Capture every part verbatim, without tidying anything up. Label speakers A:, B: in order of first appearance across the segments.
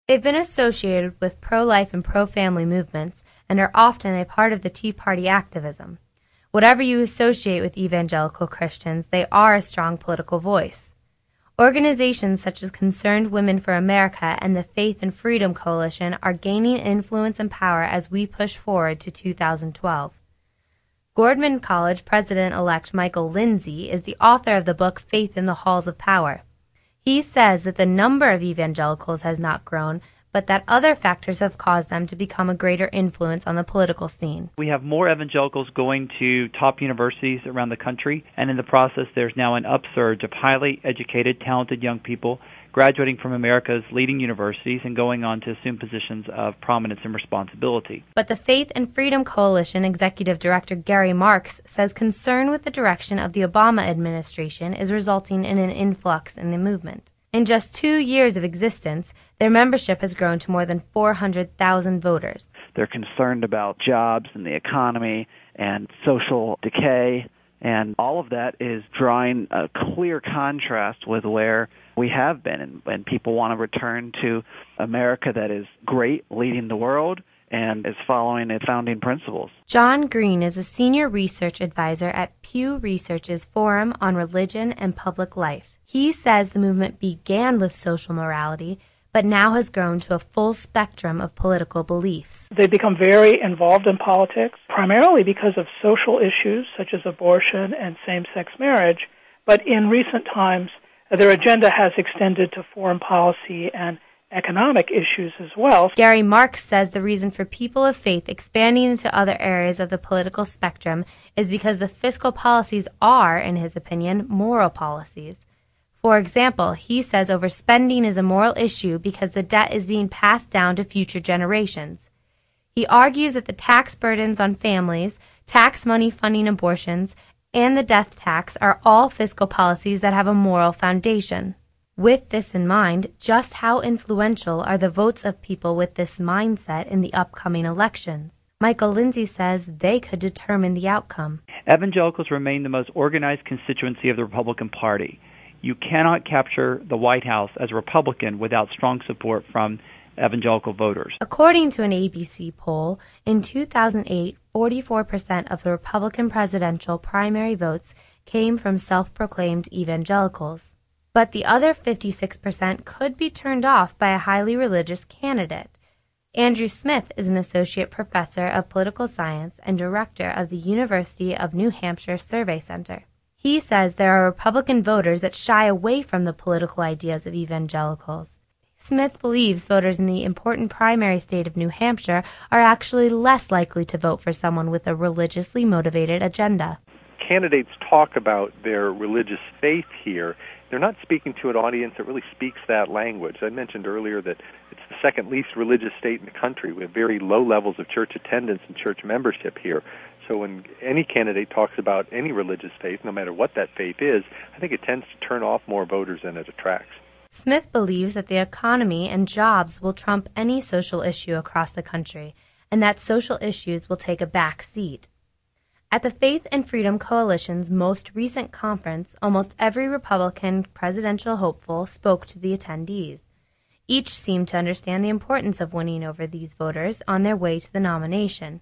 A: They've been associated with pro-life and pro-family movements and are often a part of the Tea Party activism. Whatever you associate with evangelical Christians, they are a strong political voice. Organizations such as Concerned Women for America and the Faith and Freedom Coalition are gaining influence and power as we push forward to two thousand twelve. Gordman College President-elect Michael Lindsay is the author of the book Faith in the Halls of Power. He says that the number of evangelicals has not grown, but that other factors have caused them to become a greater influence on the political scene.
B: We have more evangelicals going to top universities around the country, and in the process there's now an upsurge of highly educated, talented young people graduating from America's leading universities and going on to assume positions of prominence and responsibility.
A: But the Faith and Freedom Coalition Executive Director Gary Marks says concern with the direction of the Obama administration is resulting in an influx in the movement. In just two years of existence, their membership has grown to more than four hundred thousand voters.
C: They're concerned about jobs and the economy and social decay, and all of that is drawing a clear contrast with where we have been, and, and people want to return to America that is great, leading the world, and is following its founding principles.
A: John Green is a senior research advisor at Pew Research's Forum on Religion and Public Life. He says the movement began with social morality, but now has grown to a full spectrum of political beliefs.
D: They become very involved in politics, primarily because of social issues such as abortion and same-sex marriage, but in recent times, their agenda has extended to foreign policy and economic issues as well.
A: Gary Marks says the reason for people of faith expanding into other areas of the political spectrum is because the fiscal policies are, in his opinion, moral policies. For example, he says overspending is a moral issue because the debt is being passed down to future generations. He argues that the tax burdens on families, tax money funding abortions, and the death tax are all fiscal policies that have a moral foundation. With this in mind, just how influential are the votes of people with this mindset in the upcoming elections? Michael Lindsay says they could determine the outcome.
B: Evangelicals remain the most organized constituency of the Republican Party. You cannot capture the White House as a Republican without strong support from evangelical voters.
A: According to an A B C poll, in two thousand eight, forty-four percent of the Republican presidential primary votes came from self-proclaimed evangelicals. But the other fifty-six percent could be turned off by a highly religious candidate. Andrew Smith is an associate professor of political science and director of the University of New Hampshire Survey Center. He says there are Republican voters that shy away from the political ideas of evangelicals. Smith believes voters in the important primary state of New Hampshire are actually less likely to vote for someone with a religiously motivated agenda.
E: Candidates talk about their religious faith here. They're not speaking to an audience that really speaks that language. I mentioned earlier that it's the second least religious state in the country. We have very low levels of church attendance and church membership here. So when any candidate talks about any religious faith, no matter what that faith is, I think it tends to turn off more voters than it attracts.
A: Smith believes that the economy and jobs will trump any social issue across the country, and that social issues will take a back seat. At the Faith and Freedom Coalition's most recent conference, almost every Republican presidential hopeful spoke to the attendees. Each seemed to understand the importance of winning over these voters on their way to the nomination.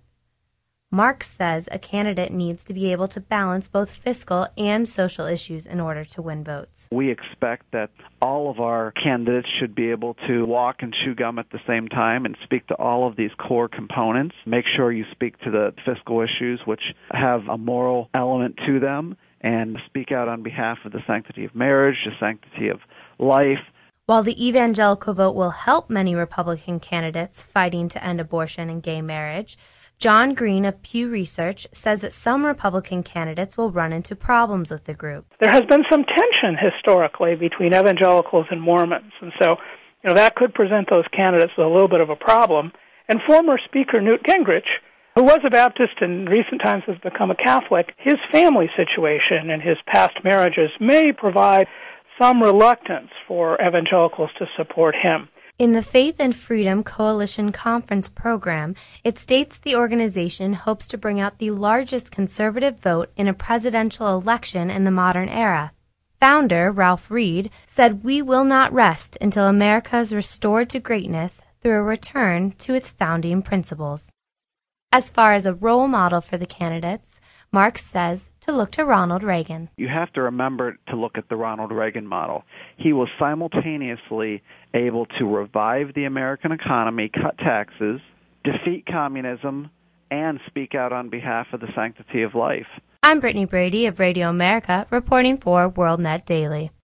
A: Marks says a candidate needs to be able to balance both fiscal and social issues in order to win votes.
C: We expect that all of our candidates should be able to walk and chew gum at the same time and speak to all of these core components. Make sure you speak to the fiscal issues, which have a moral element to them, and speak out on behalf of the sanctity of marriage, the sanctity of life.
A: While the evangelical vote will help many Republican candidates fighting to end abortion and gay marriage, John Green of Pew Research says that some Republican candidates will run into problems with the group.
D: There has been some tension historically between evangelicals and Mormons, and so you know that could present those candidates with a little bit of a problem. And former Speaker Newt Gingrich, who was a Baptist and in recent times has become a Catholic, his family situation and his past marriages may provide some reluctance for evangelicals to support him.
A: In the Faith and Freedom Coalition Conference program, it states the organization hopes to bring out the largest conservative vote in a presidential election in the modern era. Founder Ralph Reed said, "We will not rest until America is restored to greatness through a return to its founding principles." As far as a role model for the candidates, Marx says to look to Ronald Reagan.
C: You have to remember to look at the Ronald Reagan model. He was simultaneously able to revive the American economy, cut taxes, defeat communism, and speak out on behalf of the sanctity of life.
A: I'm Brittany Brady of Radio America, reporting for WorldNet Daily.